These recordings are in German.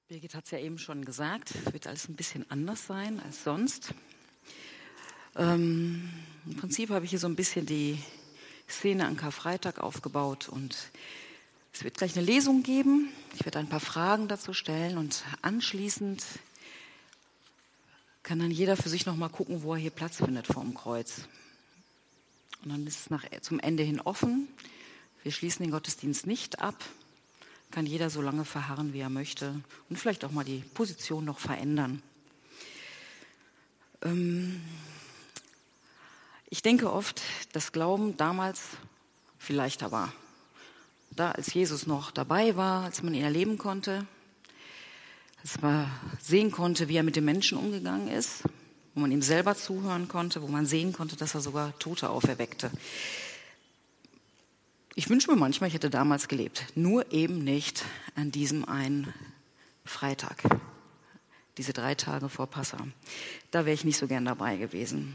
Birgit hat es ja eben schon gesagt, wird alles ein bisschen anders sein als sonst. Im Prinzip habe ich hier so ein bisschen die Szene an Karfreitag aufgebaut und es wird gleich eine Lesung geben. Ich werde ein paar Fragen dazu stellen und anschließend kann dann jeder für sich noch mal gucken, wo er hier Platz findet vorm Kreuz. Und dann ist es zum Ende hin offen. Wir schließen den Gottesdienst nicht ab. Kann jeder so lange verharren, wie er möchte und vielleicht auch mal die Position noch verändern. Ich denke oft, dass Glauben damals viel leichter war. Da, als Jesus noch dabei war, als man ihn erleben konnte, als man sehen konnte, wie er mit den Menschen umgegangen ist, wo man ihm selber zuhören konnte, wo man sehen konnte, dass er sogar Tote auferweckte. Ich wünsche mir manchmal, ich hätte damals gelebt, nur eben nicht an diesem einen Freitag, diese 3 Tage vor Passa. Da wäre ich nicht so gern dabei gewesen.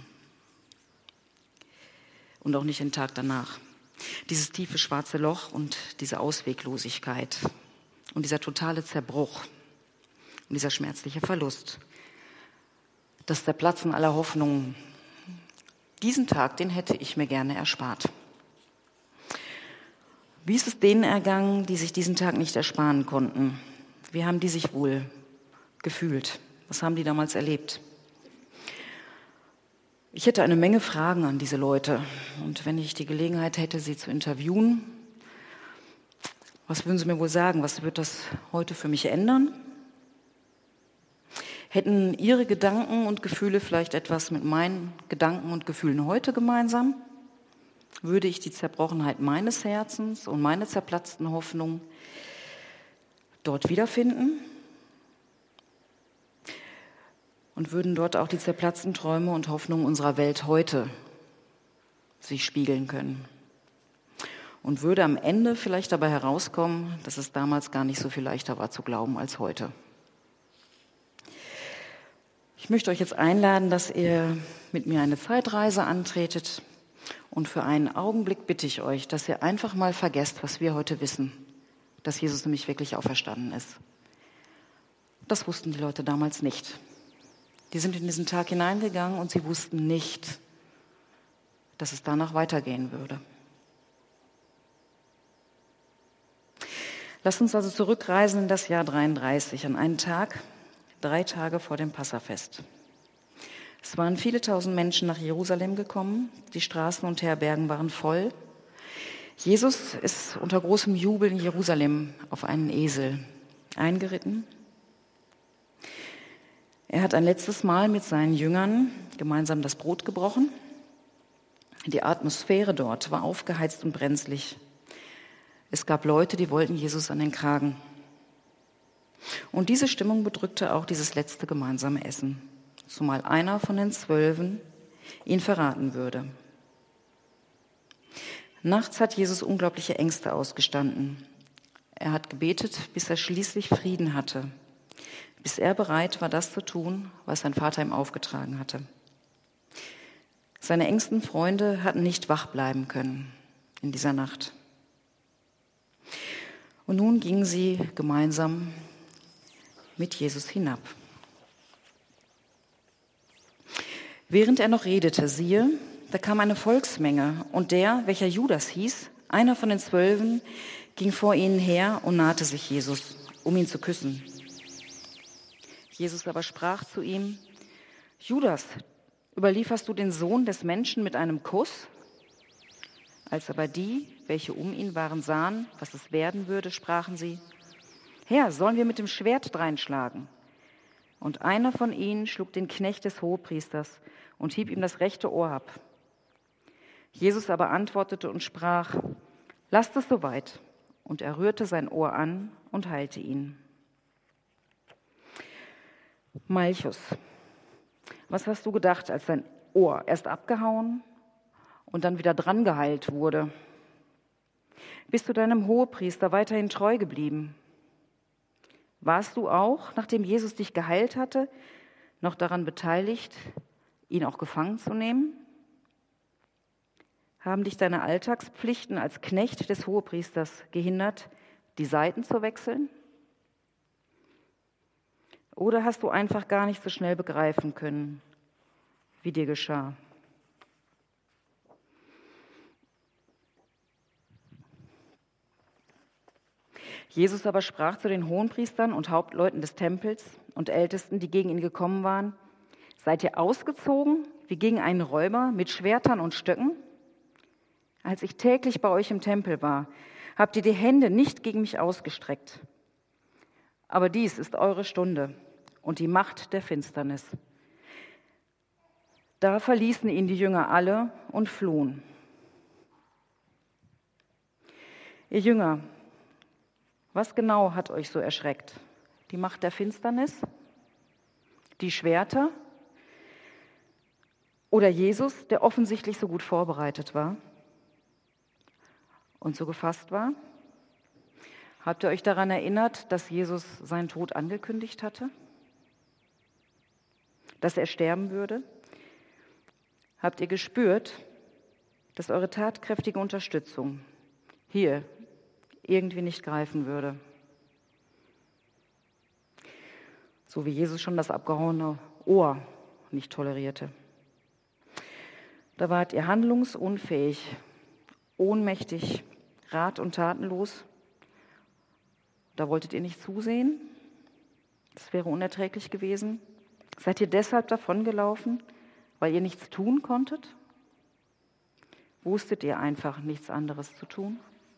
Und auch nicht den Tag danach. Dieses tiefe schwarze Loch und diese Ausweglosigkeit und dieser totale Zerbruch und dieser schmerzliche Verlust, das Zerplatzen aller Hoffnungen, diesen Tag, den hätte ich mir gerne erspart. Wie ist es denen ergangen, die sich diesen Tag nicht ersparen konnten? Wie haben die sich wohl gefühlt? Was haben die damals erlebt? Ich hätte eine Menge Fragen an diese Leute. Und wenn ich die Gelegenheit hätte, sie zu interviewen, was würden sie mir wohl sagen? Was wird das heute für mich ändern? Hätten ihre Gedanken und Gefühle vielleicht etwas mit meinen Gedanken und Gefühlen heute gemeinsam? Würde ich die Zerbrochenheit meines Herzens und meine zerplatzten Hoffnungen dort wiederfinden? Und würden dort auch die zerplatzten Träume und Hoffnungen unserer Welt heute sich spiegeln können? Und würde am Ende vielleicht dabei herauskommen, dass es damals gar nicht so viel leichter war zu glauben als heute? Ich möchte euch jetzt einladen, dass ihr mit mir eine Zeitreise antretet. Und für einen Augenblick bitte ich euch, dass ihr einfach mal vergesst, was wir heute wissen, dass Jesus nämlich wirklich auferstanden ist. Das wussten die Leute damals nicht. Die sind in diesen Tag hineingegangen und sie wussten nicht, dass es danach weitergehen würde. Lasst uns also zurückreisen in das Jahr 33, an einen Tag, 3 Tage vor dem Passafest. Es waren viele tausend Menschen nach Jerusalem gekommen, die Straßen und Herbergen waren voll. Jesus ist unter großem Jubel in Jerusalem auf einen Esel eingeritten. Er hat ein letztes Mal mit seinen Jüngern gemeinsam das Brot gebrochen. Die Atmosphäre dort war aufgeheizt und brenzlig. Es gab Leute, die wollten Jesus an den Kragen. Und diese Stimmung bedrückte auch dieses letzte gemeinsame Essen, zumal einer von den 12 ihn verraten würde. Nachts hat Jesus unglaubliche Ängste ausgestanden. Er hat gebetet, bis er schließlich Frieden hatte, bis er bereit war, das zu tun, was sein Vater ihm aufgetragen hatte. Seine engsten Freunde hatten nicht wach bleiben können in dieser Nacht. Und nun gingen sie gemeinsam mit Jesus hinab. Während er noch redete, siehe, da kam eine Volksmenge, und der, welcher Judas hieß, einer von den 12, ging vor ihnen her und nahte sich Jesus, um ihn zu küssen. Jesus aber sprach zu ihm: Judas, überlieferst du den Sohn des Menschen mit einem Kuss? Als aber die, welche um ihn waren, sahen, was es werden würde, sprachen sie: Herr, sollen wir mit dem Schwert dreinschlagen? Und einer von ihnen schlug den Knecht des Hohepriesters und hieb ihm das rechte Ohr ab. Jesus aber antwortete und sprach: Lasst es soweit. Und er rührte sein Ohr an und heilte ihn. Malchus, was hast du gedacht, als dein Ohr erst abgehauen und dann wieder dran geheilt wurde? Bist du deinem Hohepriester weiterhin treu geblieben? Warst du auch, nachdem Jesus dich geheilt hatte, noch daran beteiligt, ihn auch gefangen zu nehmen? Haben dich deine Alltagspflichten als Knecht des Hohepriesters gehindert, die Seiten zu wechseln? Oder hast du einfach gar nicht so schnell begreifen können, wie dir geschah? Jesus aber sprach zu den Hohenpriestern und Hauptleuten des Tempels und Ältesten, die gegen ihn gekommen waren: Seid ihr ausgezogen wie gegen einen Räuber mit Schwertern und Stöcken? Als ich täglich bei euch im Tempel war, habt ihr die Hände nicht gegen mich ausgestreckt. Aber dies ist eure Stunde und die Macht der Finsternis. Da verließen ihn die Jünger alle und flohen. Ihr Jünger, was genau hat euch so erschreckt? Die Macht der Finsternis? Die Schwerter? Oder Jesus, der offensichtlich so gut vorbereitet war und so gefasst war? Habt ihr euch daran erinnert, dass Jesus seinen Tod angekündigt hatte? Dass er sterben würde? Habt ihr gespürt, dass eure tatkräftige Unterstützung hier irgendwie nicht greifen würde? So wie Jesus schon das abgehauene Ohr nicht tolerierte. Da wart ihr handlungsunfähig, ohnmächtig, rat- und tatenlos. Da wolltet ihr nicht zusehen. Das wäre unerträglich gewesen. Seid ihr deshalb davongelaufen, weil ihr nichts tun konntet? Wusstet ihr einfach nichts anderes zu tun?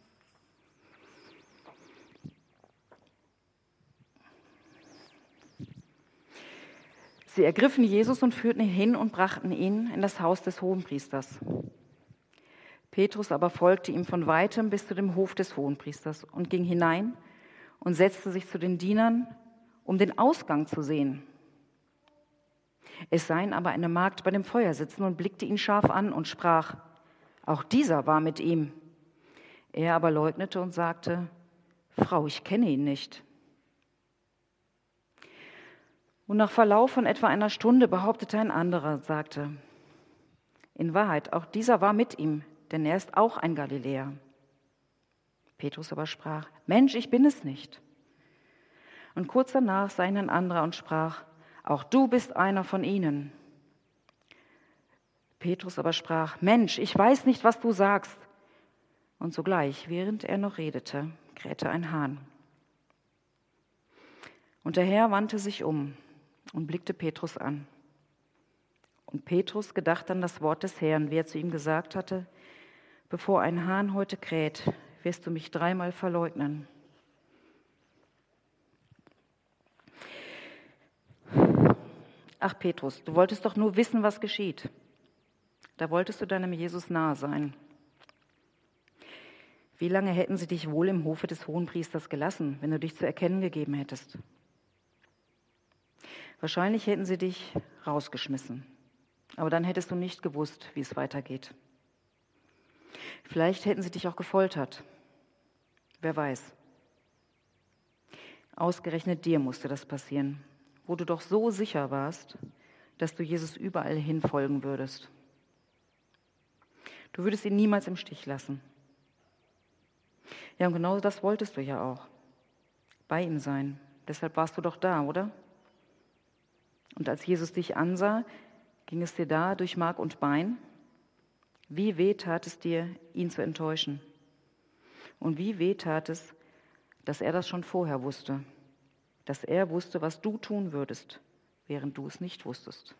Sie ergriffen Jesus und führten ihn hin und brachten ihn in das Haus des Hohenpriesters. Petrus aber folgte ihm von weitem bis zu dem Hof des Hohenpriesters und ging hinein und setzte sich zu den Dienern, um den Ausgang zu sehen. Es sah ihn aber eine Magd bei dem Feuer sitzen und blickte ihn scharf an und sprach: Auch dieser war mit ihm. Er aber leugnete und sagte: Frau, ich kenne ihn nicht. Und nach Verlauf von etwa einer Stunde behauptete ein anderer und sagte: In Wahrheit, auch dieser war mit ihm, denn er ist auch ein Galiläer. Petrus aber sprach: Mensch, ich bin es nicht. Und kurz danach sah ihn ein anderer und sprach: Auch du bist einer von ihnen. Petrus aber sprach: Mensch, ich weiß nicht, was du sagst. Und sogleich, während er noch redete, krähte ein Hahn. Und der Herr wandte sich um und blickte Petrus an. Und Petrus gedachte an das Wort des Herrn, wie er zu ihm gesagt hatte: Bevor ein Hahn heute kräht, wirst du mich 3-mal verleugnen. Ach Petrus, du wolltest doch nur wissen, was geschieht. Da wolltest du deinem Jesus nahe sein. Wie lange hätten sie dich wohl im Hofe des Hohenpriesters gelassen, wenn du dich zu erkennen gegeben hättest? Wahrscheinlich hätten sie dich rausgeschmissen, aber dann hättest du nicht gewusst, wie es weitergeht. Vielleicht hätten sie dich auch gefoltert. Wer weiß. Ausgerechnet dir musste das passieren, wo du doch so sicher warst, dass du Jesus überall hin folgen würdest. Du würdest ihn niemals im Stich lassen. Ja, und genau das wolltest du ja auch. Bei ihm sein. Deshalb warst du doch da, oder? Und als Jesus dich ansah, ging es dir da durch Mark und Bein? Wie weh tat es dir, ihn zu enttäuschen? Und wie weh tat es, dass er das schon vorher wusste? Dass er wusste, was du tun würdest, während du es nicht wusstest.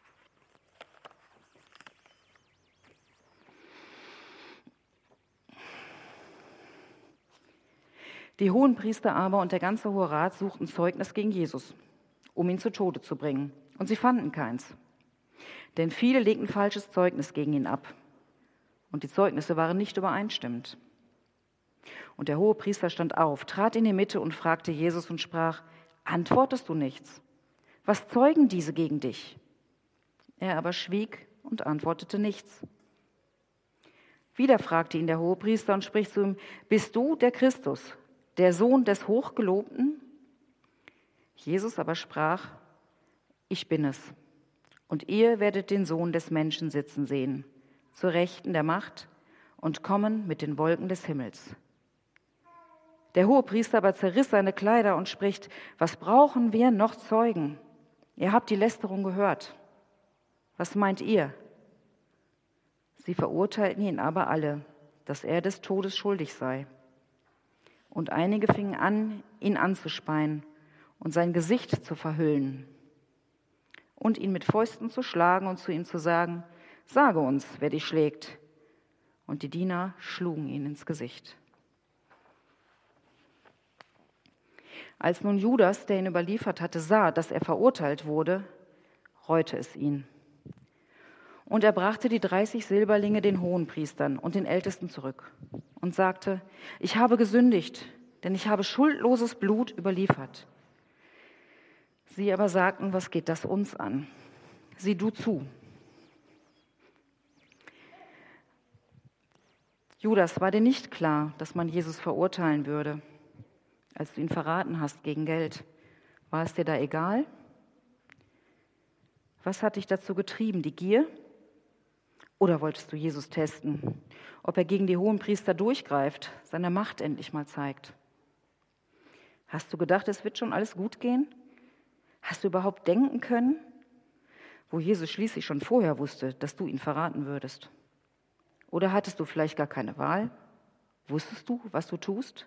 Die Hohenpriester aber und der ganze Hohe Rat suchten Zeugnis gegen Jesus, um ihn zu Tode zu bringen. Und sie fanden keins. Denn viele legten falsches Zeugnis gegen ihn ab. Und die Zeugnisse waren nicht übereinstimmend. Und der Hohepriester stand auf, trat in die Mitte und fragte Jesus und sprach: Antwortest du nichts? Was zeugen diese gegen dich? Er aber schwieg und antwortete nichts. Wieder fragte ihn der Hohepriester und spricht zu ihm: Bist du der Christus, der Sohn des Hochgelobten? Jesus aber sprach: Ich bin es. Und ihr werdet den Sohn des Menschen sitzen sehen, zur Rechten der Macht und kommen mit den Wolken des Himmels. Der Hohepriester aber zerriss seine Kleider und spricht: Was brauchen wir noch Zeugen? Ihr habt die Lästerung gehört. Was meint ihr? Sie verurteilten ihn aber alle, dass er des Todes schuldig sei. Und einige fingen an, ihn anzuspeien und sein Gesicht zu verhüllen und ihn mit Fäusten zu schlagen und zu ihm zu sagen: Sage uns, wer dich schlägt. Und die Diener schlugen ihn ins Gesicht. Als nun Judas, der ihn überliefert hatte, sah, dass er verurteilt wurde, reute es ihn. Und er brachte die 30 Silberlinge den Hohenpriestern und den Ältesten zurück und sagte: Ich habe gesündigt, denn ich habe schuldloses Blut überliefert. Sie aber sagten: Was geht das uns an? Sieh du zu. Judas, war dir nicht klar, dass man Jesus verurteilen würde, als du ihn verraten hast gegen Geld? War es dir da egal? Was hat dich dazu getrieben, die Gier? Oder wolltest du Jesus testen, ob er gegen die Hohenpriester durchgreift, seine Macht endlich mal zeigt? Hast du gedacht, es wird schon alles gut gehen? Hast du überhaupt denken können, wo Jesus schließlich schon vorher wusste, dass du ihn verraten würdest? Oder hattest du vielleicht gar keine Wahl? Wusstest du, was du tust?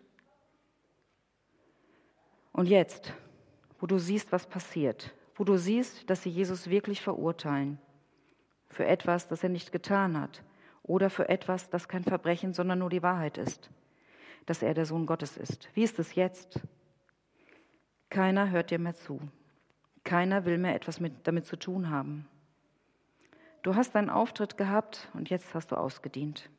Und jetzt, wo du siehst, was passiert, wo du siehst, dass sie Jesus wirklich verurteilen, für etwas, das er nicht getan hat, oder für etwas, das kein Verbrechen, sondern nur die Wahrheit ist, dass er der Sohn Gottes ist. Wie ist es jetzt? Keiner hört dir mehr zu. Keiner will mehr etwas damit zu tun haben. Du hast deinen Auftritt gehabt und jetzt hast du ausgedient.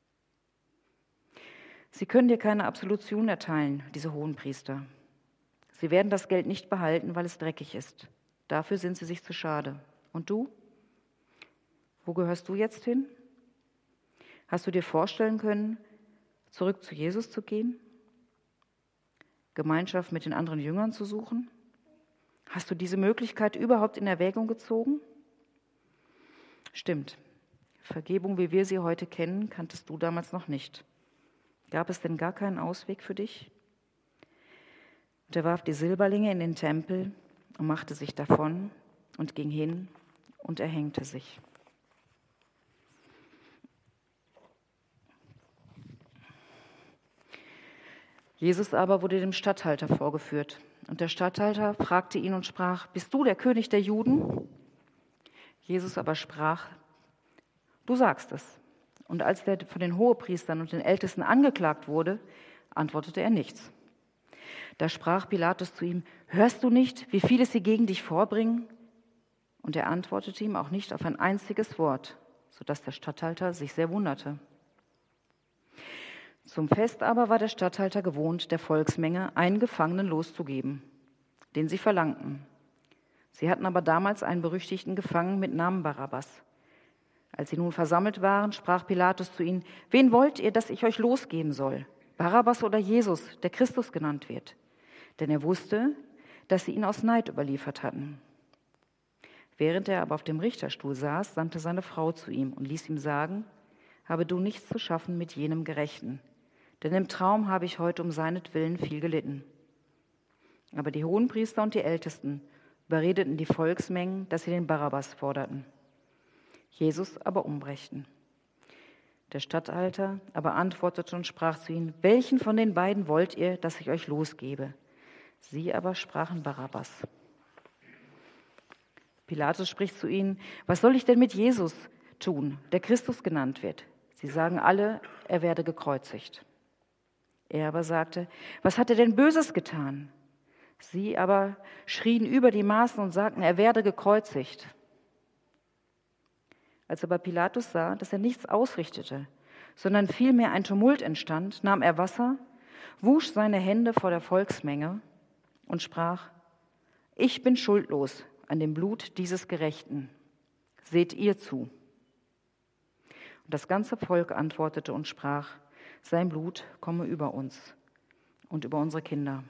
Sie können dir keine Absolution erteilen, diese Hohenpriester. Sie werden das Geld nicht behalten, weil es dreckig ist. Dafür sind sie sich zu schade. Und du? Wo gehörst du jetzt hin? Hast du dir vorstellen können, zurück zu Jesus zu gehen? Gemeinschaft mit den anderen Jüngern zu suchen? Hast du diese Möglichkeit überhaupt in Erwägung gezogen? Stimmt. Vergebung, wie wir sie heute kennen, kanntest du damals noch nicht. Gab es denn gar keinen Ausweg für dich? Und er warf die Silberlinge in den Tempel und machte sich davon und ging hin und erhängte sich. Jesus aber wurde dem Statthalter vorgeführt. Und der Statthalter fragte ihn und sprach: Bist du der König der Juden? Jesus aber sprach: Du sagst es. Und als er von den Hohepriestern und den Ältesten angeklagt wurde, antwortete er nichts. Da sprach Pilatus zu ihm: Hörst du nicht, wie viele sie gegen dich vorbringen? Und er antwortete ihm auch nicht auf ein einziges Wort, sodass der Statthalter sich sehr wunderte. Zum Fest aber war der Statthalter gewohnt, der Volksmenge einen Gefangenen loszugeben, den sie verlangten. Sie hatten aber damals einen berüchtigten Gefangenen mit Namen Barabbas. Als sie nun versammelt waren, sprach Pilatus zu ihnen: Wen wollt ihr, dass ich euch losgeben soll? Barabbas oder Jesus, der Christus genannt wird? Denn er wusste, dass sie ihn aus Neid überliefert hatten. Während er aber auf dem Richterstuhl saß, sandte seine Frau zu ihm und ließ ihm sagen: Habe du nichts zu schaffen mit jenem Gerechten, denn im Traum habe ich heute um seinetwillen viel gelitten. Aber die Hohenpriester und die Ältesten überredeten die Volksmengen, dass sie den Barabbas forderten, Jesus aber umbrächten. Der Statthalter aber antwortete und sprach zu ihnen: Welchen von den beiden wollt ihr, dass ich euch losgebe? Sie aber sprachen Barabbas. Pilatus spricht zu ihnen: Was soll ich denn mit Jesus tun, der Christus genannt wird? Sie sagen alle, er werde gekreuzigt. Er aber sagte: Was hat er denn Böses getan? Sie aber schrien über die Maßen und sagten, er werde gekreuzigt. Als aber Pilatus sah, dass er nichts ausrichtete, sondern vielmehr ein Tumult entstand, nahm er Wasser, wusch seine Hände vor der Volksmenge und sprach: Ich bin schuldlos an dem Blut dieses Gerechten. Seht ihr zu. Und das ganze Volk antwortete und sprach: Sein Blut komme über uns und über unsere Kinder.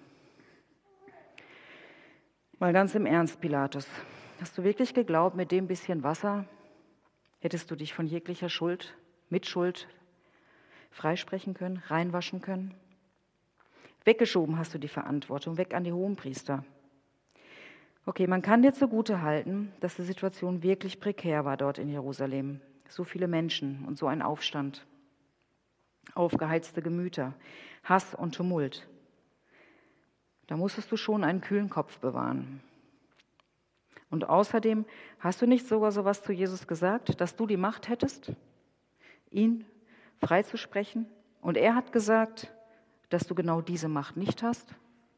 Mal ganz im Ernst, Pilatus, hast du wirklich geglaubt, mit dem bisschen Wasser hättest du dich von jeglicher Schuld, Mitschuld freisprechen können, reinwaschen können? Weggeschoben hast du die Verantwortung, weg an die Hohenpriester. Okay, man kann dir zugute halten, dass die Situation wirklich prekär war dort in Jerusalem. So viele Menschen und so ein Aufstand. Aufgeheizte Gemüter, Hass und Tumult. Da musstest du schon einen kühlen Kopf bewahren. Und außerdem, hast du nicht sogar sowas zu Jesus gesagt, dass du die Macht hättest, ihn freizusprechen? Und er hat gesagt, dass du genau diese Macht nicht hast?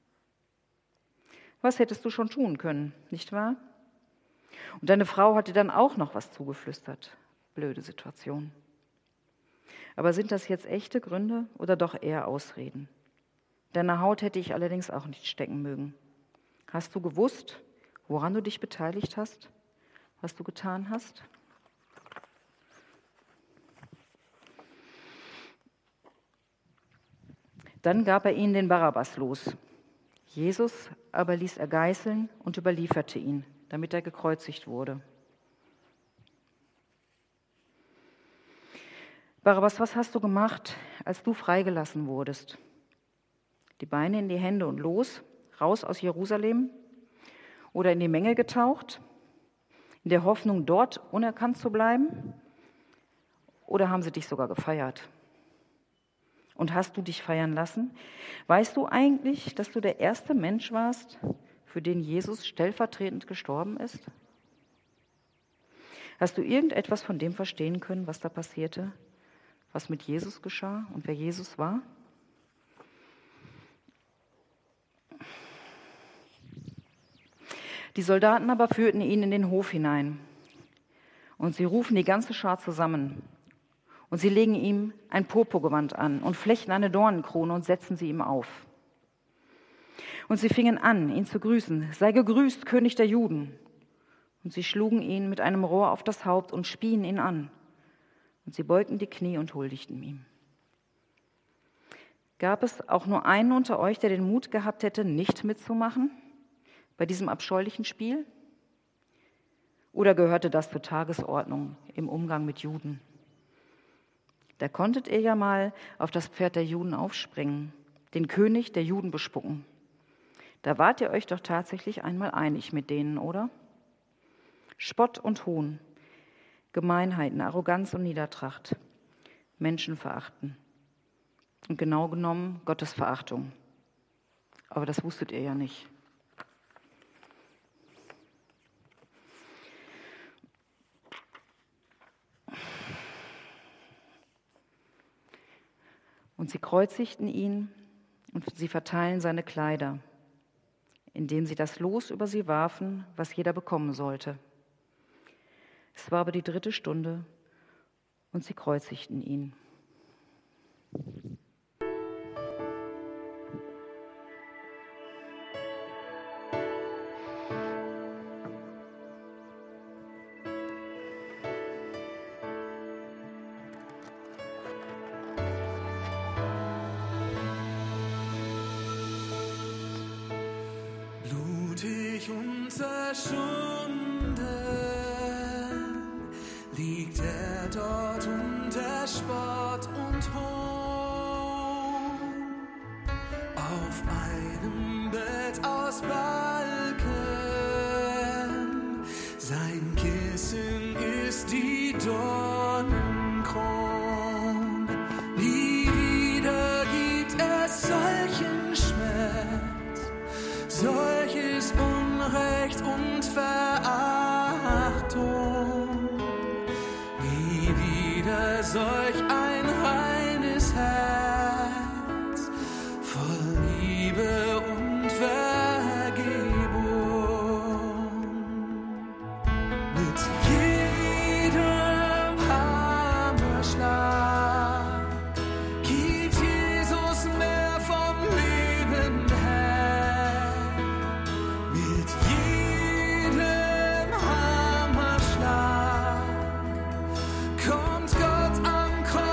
Was hättest du schon tun können, nicht wahr? Und deine Frau hat dir dann auch noch was zugeflüstert. Blöde Situation. Aber sind das jetzt echte Gründe oder doch eher Ausreden? Deine Haut hätte ich allerdings auch nicht stecken mögen. Hast du gewusst, woran du dich beteiligt hast, was du getan hast? Dann gab er ihnen den Barabbas los. Jesus aber ließ er geißeln und überlieferte ihn, damit er gekreuzigt wurde. Barabbas, was hast du gemacht, als du freigelassen wurdest? Die Beine in die Hände und los, raus aus Jerusalem oder in die Menge getaucht, in der Hoffnung, dort unerkannt zu bleiben? Oder haben sie dich sogar gefeiert? Und hast du dich feiern lassen? Weißt du eigentlich, dass du der erste Mensch warst, für den Jesus stellvertretend gestorben ist? Hast du irgendetwas von dem verstehen können, was da passierte, was mit Jesus geschah und wer Jesus war? Die Soldaten aber führten ihn in den Hof hinein und sie rufen die ganze Schar zusammen. Und sie legen ihm ein Purpurgewand an und flechten eine Dornenkrone und setzen sie ihm auf. Und sie fingen an, ihn zu grüßen. Sei gegrüßt, König der Juden. Und sie schlugen ihn mit einem Rohr auf das Haupt und spien ihn an. Und sie beugten die Knie und huldigten ihm. Gab es auch nur einen unter euch, der den Mut gehabt hätte, nicht mitzumachen bei diesem abscheulichen Spiel? Oder gehörte das zur Tagesordnung im Umgang mit Juden? Da konntet ihr ja mal auf das Pferd der Juden aufspringen, den König der Juden bespucken. Da wart ihr euch doch tatsächlich einmal einig mit denen, oder? Spott und Hohn, Gemeinheiten, Arroganz und Niedertracht, Menschenverachten und genau genommen Gottesverachtung. Aber das wusstet ihr ja nicht. Und sie kreuzigten ihn und sie verteilen seine Kleider, indem sie das Los über sie warfen, was jeder bekommen sollte. Es war aber die 3. Stunde und sie kreuzigten ihn. Blutig und zerschunden liegt er dort unter Spott und Hohn. Auf einem Bett aus Balken, sein Kissen ist die Dornenkron. Nie wieder gibt es solchen Schmerz, solches Unrecht und Verachtung. Nie wieder solch ein reines Herz, voll Liebe und Vergebung. Mit jedem Hammerschlag gibt Jesus mehr vom Leben her. Mit jedem Hammerschlag kommt Gott am Kreuz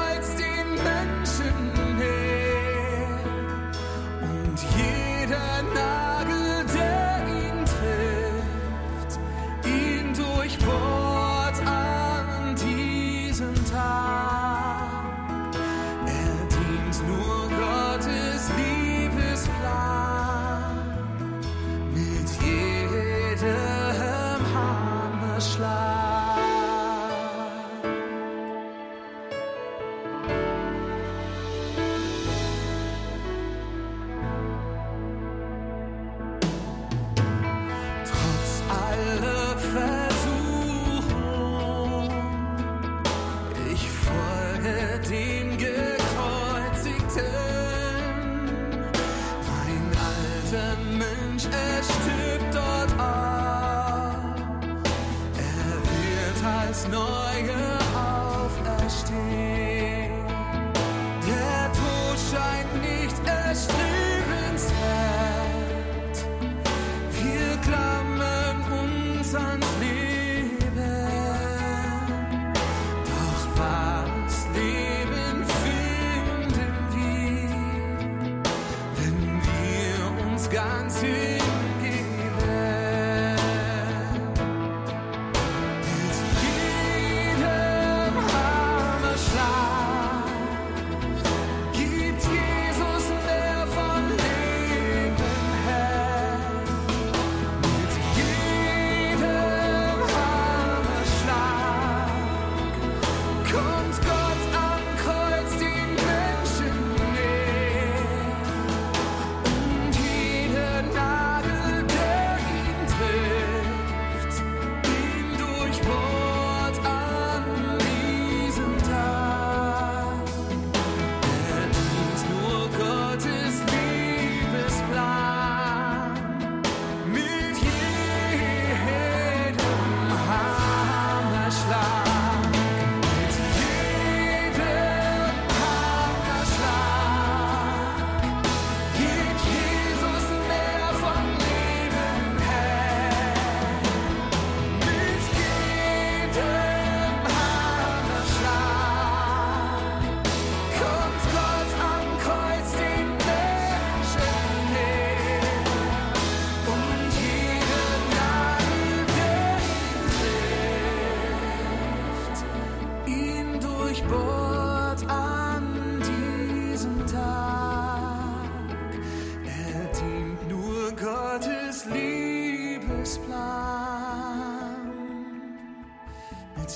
Todesplan mit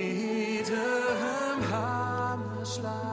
jedem Hammerschlag.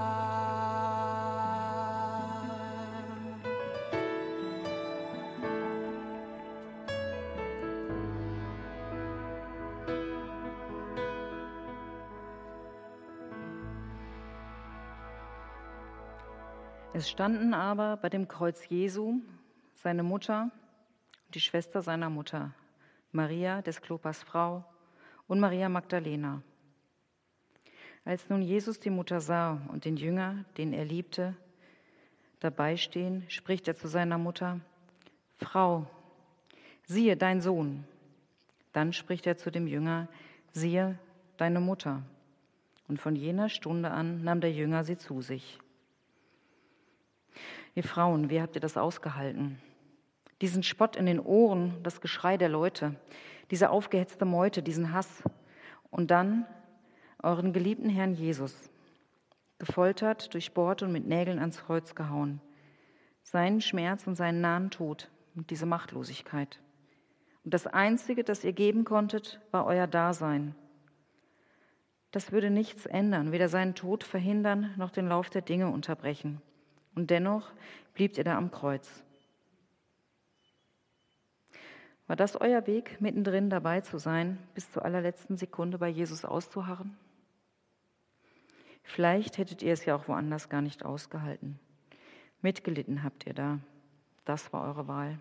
Es standen aber bei dem Kreuz Jesu seine Mutter und die Schwester seiner Mutter, Maria des Klopas Frau und Maria Magdalena. Als nun Jesus die Mutter sah und den Jünger, den er liebte, dabei stehen, spricht er zu seiner Mutter: Frau, siehe dein Sohn. Dann spricht er zu dem Jünger: Siehe deine Mutter. Und von jener Stunde an nahm der Jünger sie zu sich. Ihr Frauen, wie habt ihr das ausgehalten? Diesen Spott in den Ohren, das Geschrei der Leute, diese aufgehetzte Meute, diesen Hass. Und dann euren geliebten Herrn Jesus, gefoltert, durchbohrt und mit Nägeln ans Kreuz gehauen. Seinen Schmerz und seinen nahen Tod und diese Machtlosigkeit. Und das Einzige, das ihr geben konntet, war euer Dasein. Das würde nichts ändern, weder seinen Tod verhindern, noch den Lauf der Dinge unterbrechen. Und dennoch bliebt ihr da am Kreuz. War das euer Weg, mittendrin dabei zu sein, bis zur allerletzten Sekunde bei Jesus auszuharren? Vielleicht hättet ihr es ja auch woanders gar nicht ausgehalten. Mitgelitten habt ihr da. Das war eure Wahl.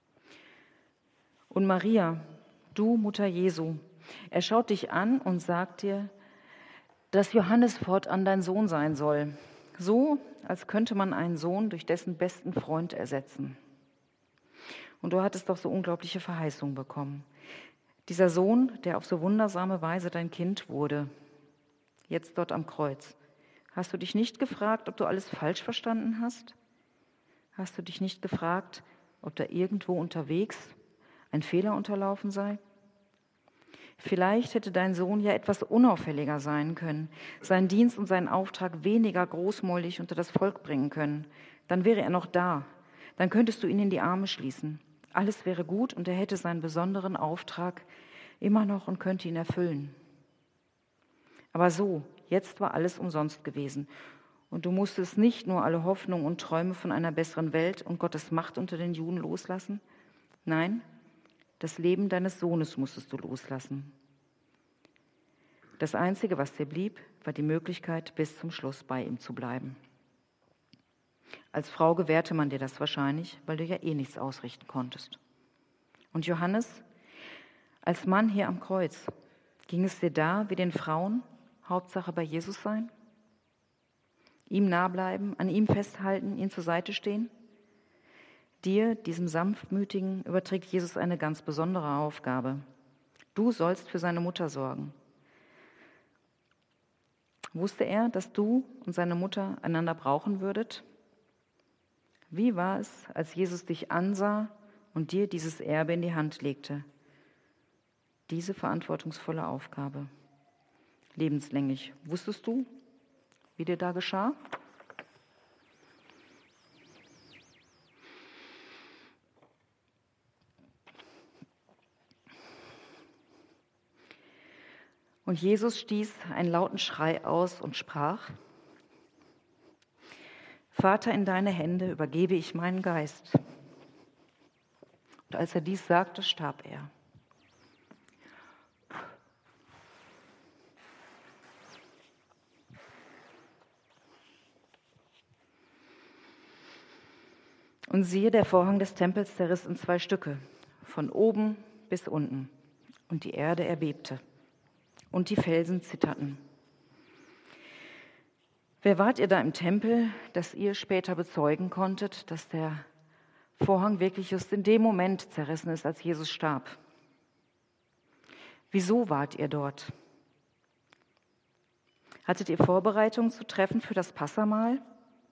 Und Maria, du Mutter Jesu, er schaut dich an und sagt dir, dass Johannes fortan dein Sohn sein soll. So, als könnte man einen Sohn durch dessen besten Freund ersetzen. Und du hattest doch so unglaubliche Verheißungen bekommen. Dieser Sohn, der auf so wundersame Weise dein Kind wurde, jetzt dort am Kreuz. Hast du dich nicht gefragt, ob du alles falsch verstanden hast? Hast du dich nicht gefragt, ob da irgendwo unterwegs ein Fehler unterlaufen sei? Vielleicht hätte dein Sohn ja etwas unauffälliger sein können, seinen Dienst und seinen Auftrag weniger großmäulig unter das Volk bringen können. Dann wäre er noch da. Dann könntest du ihn in die Arme schließen. Alles wäre gut und er hätte seinen besonderen Auftrag immer noch und könnte ihn erfüllen. Aber so, jetzt war alles umsonst gewesen. Und du musstest nicht nur alle Hoffnungen und Träume von einer besseren Welt und Gottes Macht unter den Juden loslassen. Nein, das Leben deines Sohnes musstest du loslassen. Das Einzige, was dir blieb, war die Möglichkeit, bis zum Schluss bei ihm zu bleiben. Als Frau gewährte man dir das wahrscheinlich, weil du ja eh nichts ausrichten konntest. Und Johannes, als Mann hier am Kreuz, ging es dir da wie den Frauen, Hauptsache bei Jesus sein? Ihm nah bleiben, an ihm festhalten, ihm zur Seite stehen? Dir, diesem Sanftmütigen, überträgt Jesus eine ganz besondere Aufgabe. Du sollst für seine Mutter sorgen. Wusste er, dass du und seine Mutter einander brauchen würdet? Wie war es, als Jesus dich ansah und dir dieses Erbe in die Hand legte? Diese verantwortungsvolle Aufgabe. Lebenslänglich. Wusstest du, wie dir da geschah? Und Jesus stieß einen lauten Schrei aus und sprach: Vater, in deine Hände übergebe ich meinen Geist. Und als er dies sagte, starb er. Und siehe, der Vorhang des Tempels zerriss in 2 Stücke, von oben bis unten, und die Erde erbebte. Und die Felsen zitterten. Wer wart ihr da im Tempel, dass ihr später bezeugen konntet, dass der Vorhang wirklich just in dem Moment zerrissen ist, als Jesus starb? Wieso wart ihr dort? Hattet ihr Vorbereitungen zu treffen für das Passamahl?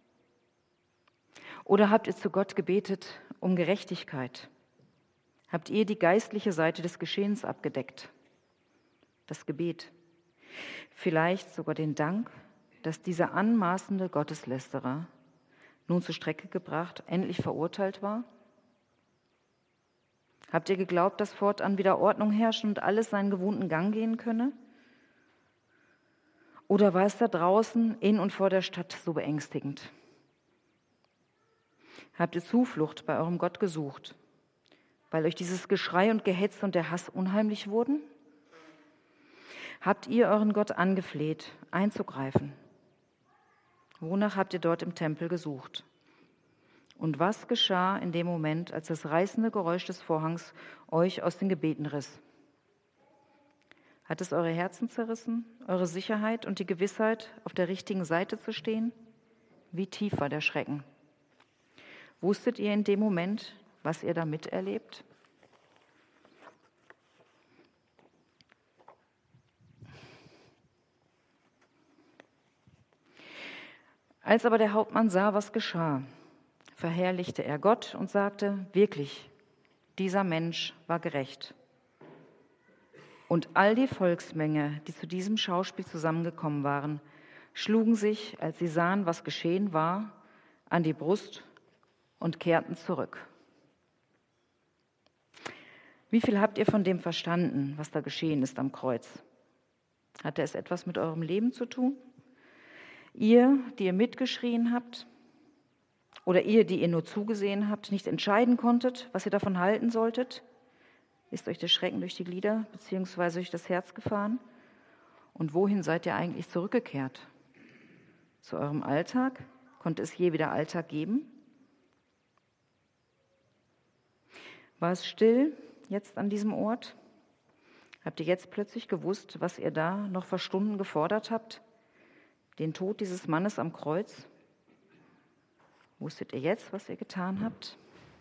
Oder habt ihr zu Gott gebetet um Gerechtigkeit? Habt ihr die geistliche Seite des Geschehens abgedeckt? Das Gebet, vielleicht sogar den Dank, dass dieser anmaßende Gotteslästerer nun zur Strecke gebracht, endlich verurteilt war? Habt ihr geglaubt, dass fortan wieder Ordnung herrschen und alles seinen gewohnten Gang gehen könne? Oder war es da draußen in und vor der Stadt so beängstigend? Habt ihr Zuflucht bei eurem Gott gesucht, weil euch dieses Geschrei und Gehetz und der Hass unheimlich wurden? Habt ihr euren Gott angefleht, einzugreifen? Wonach habt ihr dort im Tempel gesucht? Und was geschah in dem Moment, als das reißende Geräusch des Vorhangs euch aus den Gebeten riss? Hat es eure Herzen zerrissen, eure Sicherheit und die Gewissheit, auf der richtigen Seite zu stehen? Wie tief war der Schrecken? Wusstet ihr in dem Moment, was ihr da miterlebt? Als aber der Hauptmann sah, was geschah, verherrlichte er Gott und sagte, wirklich, dieser Mensch war gerecht. Und all die Volksmenge, die zu diesem Schauspiel zusammengekommen waren, schlugen sich, als sie sahen, was geschehen war, an die Brust und kehrten zurück. Wie viel habt ihr von dem verstanden, was da geschehen ist am Kreuz? Hatte es etwas mit eurem Leben zu tun? Ihr, die ihr mitgeschrien habt, oder ihr, die ihr nur zugesehen habt, nicht entscheiden konntet, was ihr davon halten solltet? Ist euch der Schrecken durch die Glieder bzw. durch das Herz gefahren? Und wohin seid ihr eigentlich zurückgekehrt? Zu eurem Alltag? Konnte es je wieder Alltag geben? War es still jetzt an diesem Ort? Habt ihr jetzt plötzlich gewusst, was ihr da noch vor Stunden gefordert habt? Den Tod dieses Mannes am Kreuz? Wusstet ihr jetzt, was ihr getan habt?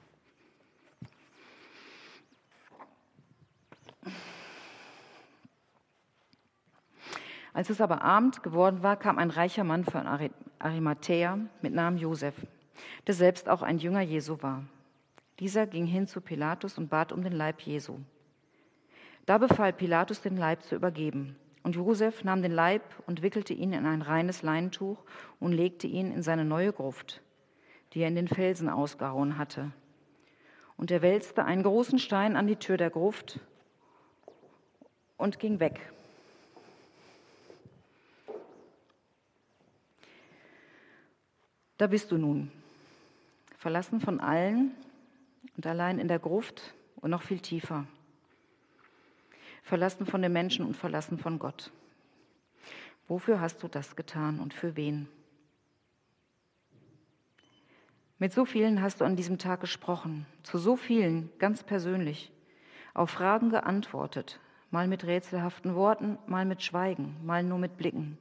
Als es aber Abend geworden war, kam ein reicher Mann von Arimathäa mit Namen Josef, der selbst auch ein Jünger Jesu war. Dieser ging hin zu Pilatus und bat um den Leib Jesu. Da befahl Pilatus, den Leib zu übergeben. Und Josef nahm den Leib und wickelte ihn in ein reines Leintuch und legte ihn in seine neue Gruft, die er in den Felsen ausgehauen hatte. Und er wälzte einen großen Stein an die Tür der Gruft und ging weg. Da bist du nun, verlassen von allen und allein in der Gruft und noch viel tiefer. Verlassen von den Menschen und verlassen von Gott. Wofür hast du das getan und für wen? Mit so vielen hast du an diesem Tag gesprochen, zu so vielen ganz persönlich, auf Fragen geantwortet, mal mit rätselhaften Worten, mal mit Schweigen, mal nur mit Blicken.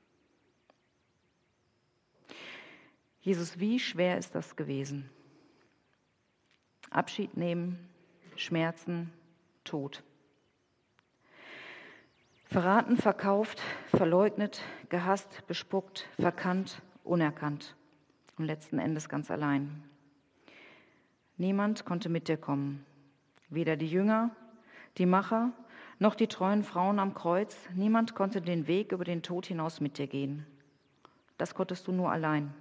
Jesus, wie schwer ist das gewesen? Abschied nehmen, Schmerzen, Tod. Verraten, verkauft, verleugnet, gehasst, bespuckt, verkannt, unerkannt und letzten Endes ganz allein. Niemand konnte mit dir kommen. Weder die Jünger, die Macher, noch die treuen Frauen am Kreuz. Niemand konnte den Weg über den Tod hinaus mit dir gehen. Das konntest du nur allein.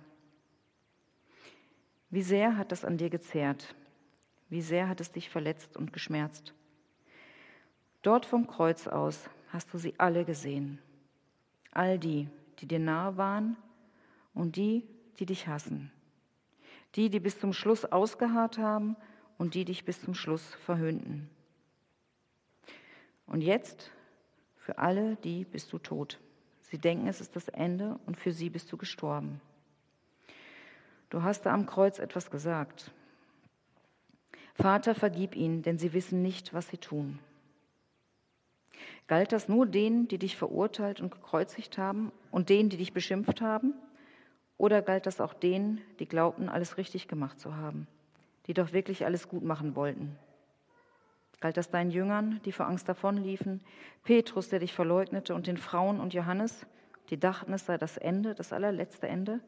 Wie sehr hat das an dir gezehrt? Wie sehr hat es dich verletzt und geschmerzt? Dort vom Kreuz aus hast du sie alle gesehen. All die, die dir nahe waren und die, die dich hassen. Die, die bis zum Schluss ausgeharrt haben und die dich bis zum Schluss verhöhnten. Und jetzt, für alle die bist du tot. Sie denken, es ist das Ende und für sie bist du gestorben. Du hast da am Kreuz etwas gesagt. Vater, vergib ihnen, denn sie wissen nicht, was sie tun. Galt das nur denen, die dich verurteilt und gekreuzigt haben und denen, die dich beschimpft haben? Oder galt das auch denen, die glaubten, alles richtig gemacht zu haben, die doch wirklich alles gut machen wollten? Galt das deinen Jüngern, die vor Angst davonliefen, Petrus, der dich verleugnete, und den Frauen und Johannes, die dachten, es sei das Ende, das allerletzte Ende?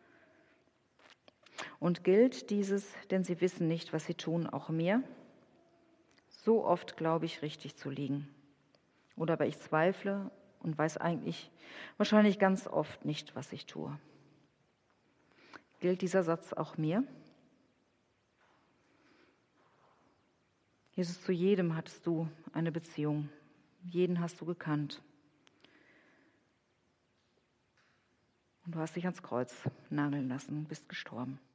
Und gilt dieses, denn sie wissen nicht, was sie tun, auch mir? So oft glaube ich, richtig zu liegen. Oder aber ich zweifle und weiß eigentlich wahrscheinlich ganz oft nicht, was ich tue. Gilt dieser Satz auch mir? Jesus, zu jedem hattest du eine Beziehung. Jeden hast du gekannt. Und du hast dich ans Kreuz nageln lassen, bist gestorben.